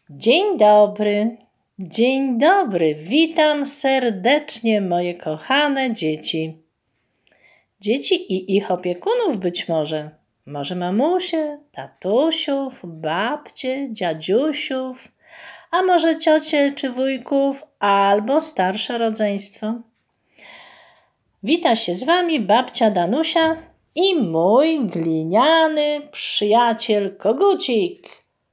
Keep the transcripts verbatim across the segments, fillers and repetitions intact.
Dzień dobry, dzień dobry, witam serdecznie moje kochane dzieci. Dzieci i ich opiekunów być może, może mamusie, tatusiów, babcie, dziadziusiów, a może ciocie czy wujków, albo starsze rodzeństwo. Wita się z wami babcia Danusia i mój gliniany przyjaciel Kogucik.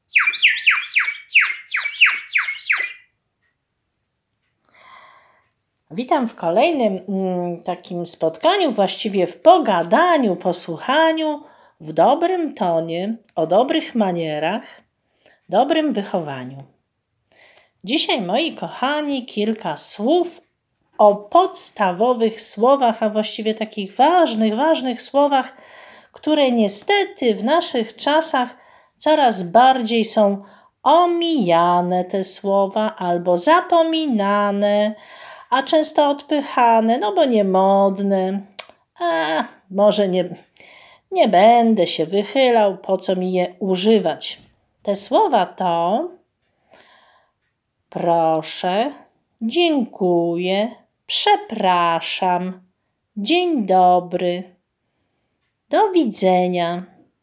Witam w kolejnym mm, takim spotkaniu, właściwie w pogadaniu, posłuchaniu, w dobrym tonie, o dobrych manierach, dobrym wychowaniu. Dzisiaj, moi kochani, kilka słów o podstawowych słowach, a właściwie takich ważnych, ważnych słowach, które niestety w naszych czasach coraz bardziej są omijane te słowa albo zapominane, a często odpychane, no bo niemodne. A może nie, nie będę się wychylał, po co mi je używać. Te słowa to proszę, dziękuję, przepraszam, dzień dobry, do widzenia.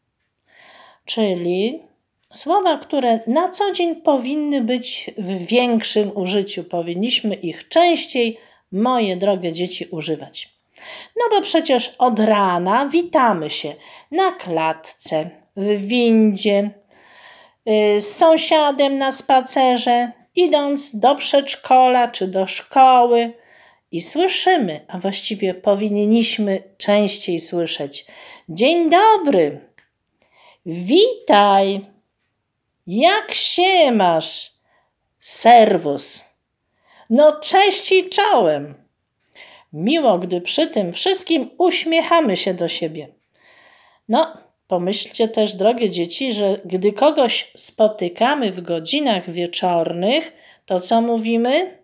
Czyli słowa, które na co dzień powinny być w większym użyciu. Powinniśmy ich częściej, moje drogie dzieci, używać. No bo przecież od rana witamy się na klatce, w windzie, z sąsiadem na spacerze, idąc do przedszkola czy do szkoły i słyszymy, a właściwie powinniśmy częściej słyszeć: dzień dobry, witaj, jak się masz? Serwus. No cześć i czołem. Miło, gdy przy tym wszystkim uśmiechamy się do siebie. No, pomyślcie też, drogie dzieci, że gdy kogoś spotykamy w godzinach wieczornych, to co mówimy?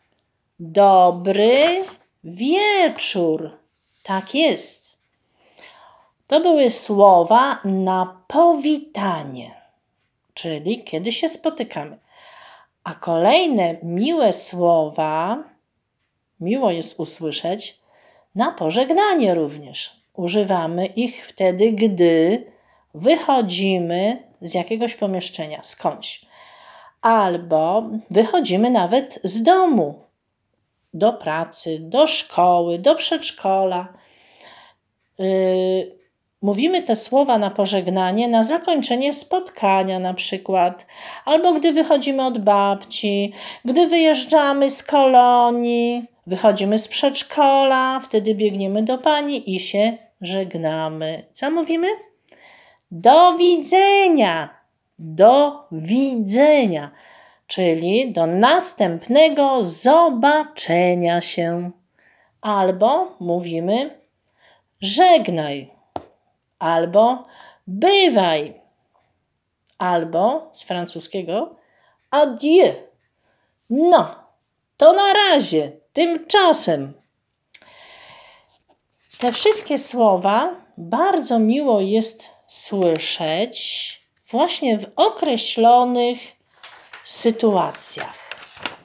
Dobry wieczór. Tak jest. To były słowa na powitanie, czyli kiedy się spotykamy. A kolejne miłe słowa, miło jest usłyszeć, na pożegnanie również. Używamy ich wtedy, gdy wychodzimy z jakiegoś pomieszczenia, skądś. Albo wychodzimy nawet z domu, do pracy, do szkoły, do przedszkola. Yy, Mówimy te słowa na pożegnanie, na zakończenie spotkania na przykład, albo gdy wychodzimy od babci, gdy wyjeżdżamy z kolonii, wychodzimy z przedszkola, wtedy biegniemy do pani i się żegnamy. Co mówimy? Do widzenia, do widzenia, czyli do następnego zobaczenia się. Albo mówimy żegnaj. Albo bywaj, albo z francuskiego adieu. No, to na razie, tymczasem. Te wszystkie słowa bardzo miło jest słyszeć właśnie w określonych sytuacjach.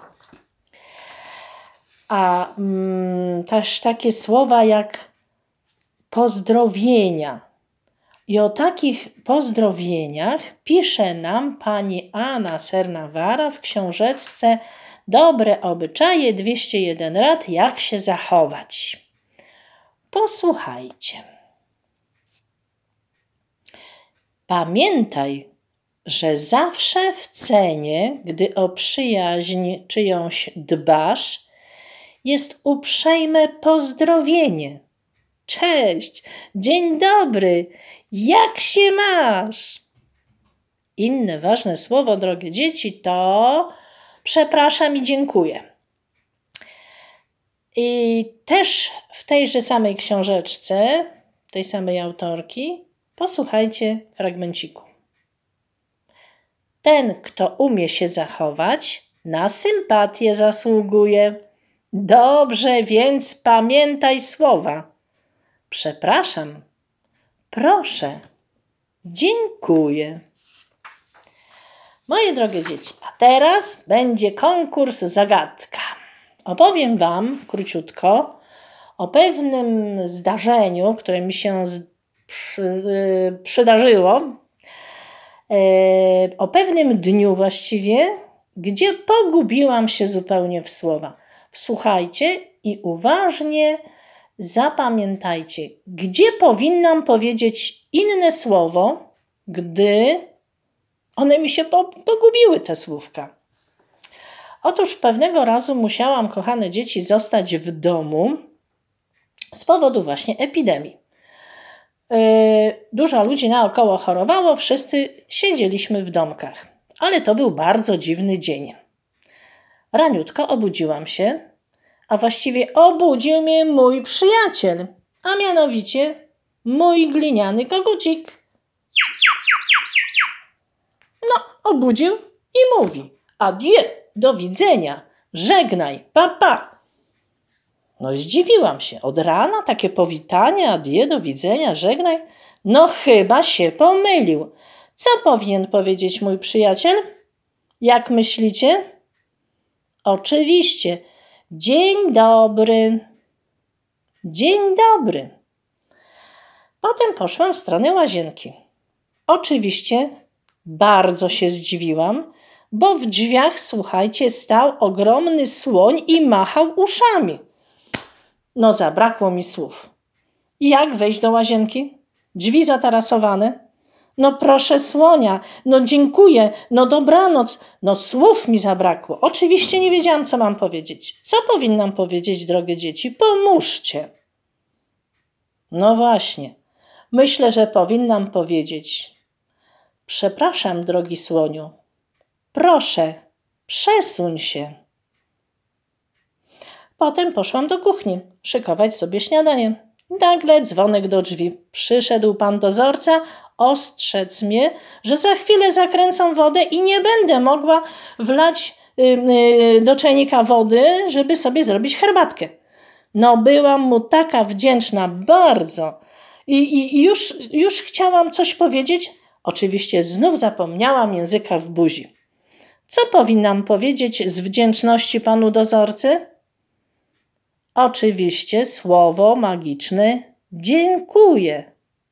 A mm, też takie słowa jak pozdrowienia. I o takich pozdrowieniach pisze nam pani Anna Sernawara w książeczce Dobre obyczaje, dwieście jeden rad, jak się zachować. Posłuchajcie. Pamiętaj, że zawsze w cenie, gdy o przyjaźń czyjąś dbasz, jest uprzejme pozdrowienie. Cześć, dzień dobry, jak się masz? Inne ważne słowo, drogie dzieci, to przepraszam i dziękuję. I też w tejże samej książeczce, tej samej autorki, posłuchajcie fragmenciku. Ten, kto umie się zachować, na sympatię zasługuje. Dobrze, więc pamiętaj słowa. Przepraszam, proszę, dziękuję. Moje drogie dzieci, a teraz będzie konkurs zagadka. Opowiem Wam króciutko o pewnym zdarzeniu, które mi się z, przy, yy, przydarzyło, yy, o pewnym dniu właściwie, gdzie pogubiłam się zupełnie w słowa. Wsłuchajcie i uważnie zapamiętajcie, gdzie powinnam powiedzieć inne słowo, gdy one mi się pogubiły, te słówka. Otóż pewnego razu musiałam, kochane dzieci, zostać w domu z powodu właśnie epidemii. Yy, dużo ludzi naokoło chorowało, wszyscy siedzieliśmy w domkach. Ale to był bardzo dziwny dzień. Raniutko obudziłam się, a właściwie obudził mnie mój przyjaciel, a mianowicie mój gliniany kogucik. No, obudził i mówi: adieu, do widzenia, żegnaj, pa, pa. No zdziwiłam się. Od rana takie powitanie, adieu, do widzenia, żegnaj. No chyba się pomylił. Co powinien powiedzieć mój przyjaciel? Jak myślicie? Oczywiście, dzień dobry. Dzień dobry. Potem poszłam w stronę łazienki. Oczywiście bardzo się zdziwiłam, bo w drzwiach, słuchajcie, stał ogromny słoń i machał uszami. No zabrakło mi słów. Jak wejść do łazienki? Drzwi zatarasowane. No proszę słonia, no dziękuję, no dobranoc. No słów mi zabrakło. Oczywiście nie wiedziałam, co mam powiedzieć. Co powinnam powiedzieć, drogie dzieci? Pomóżcie. No właśnie. Myślę, że powinnam powiedzieć: przepraszam, drogi słoniu. Proszę, przesuń się. Potem poszłam do kuchni, szykować sobie śniadanie. Nagle dzwonek do drzwi. Przyszedł pan dozorca ostrzec mnie, że za chwilę zakręcą wodę i nie będę mogła wlać yy, yy, do czajnika wody, żeby sobie zrobić herbatkę. No byłam mu taka wdzięczna, bardzo. I, i, i już, już chciałam coś powiedzieć. Oczywiście znów zapomniałam języka w buzi. Co powinnam powiedzieć z wdzięczności panu dozorcy? Oczywiście słowo magiczne dziękuję.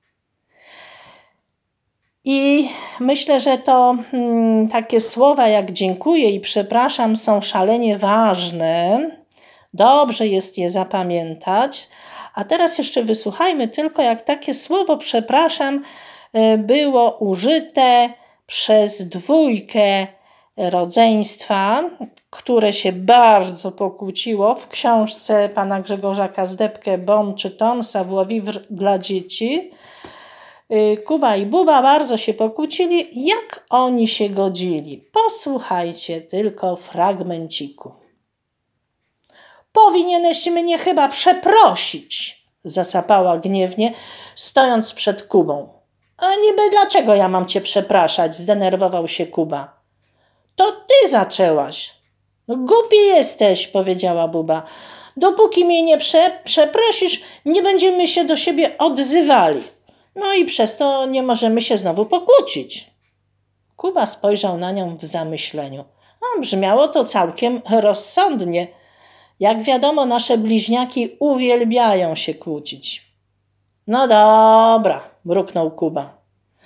I myślę, że to hmm, takie słowa jak dziękuję i przepraszam są szalenie ważne. Dobrze jest je zapamiętać. A teraz jeszcze wysłuchajmy tylko, jak takie słowo przepraszam było użyte przez dwójkę rodzeństwa, które się bardzo pokłóciło w książce pana Grzegorza Kazdebkę Bon czy ton, savoir-vivre dla dzieci. Kuba i Buba bardzo się pokłócili. Jak oni się godzili? Posłuchajcie tylko fragmenciku. Powinieneś mnie chyba przeprosić, zasapała gniewnie, stojąc przed Kubą. A niby dlaczego ja mam cię przepraszać? Zdenerwował się Kuba. To ty zaczęłaś. No, głupi jesteś, powiedziała Buba. Dopóki mnie nie prze, przeprosisz, nie będziemy się do siebie odzywali. No i przez to nie możemy się znowu pokłócić. Kuba spojrzał na nią w zamyśleniu. A brzmiało to całkiem rozsądnie. Jak wiadomo, nasze bliźniaki uwielbiają się kłócić. No dobra, mruknął Kuba.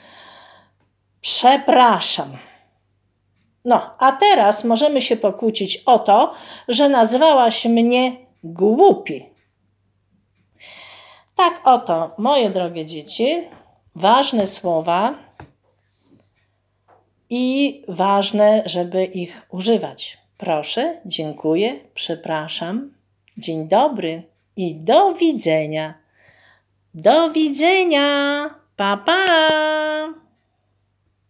Przepraszam. No, a teraz możemy się pokłócić o to, że nazwałaś mnie głupi. Tak oto, moje drogie dzieci, ważne słowa i ważne, żeby ich używać. Proszę, dziękuję, przepraszam, dzień dobry i do widzenia. Do widzenia. Pa, pa.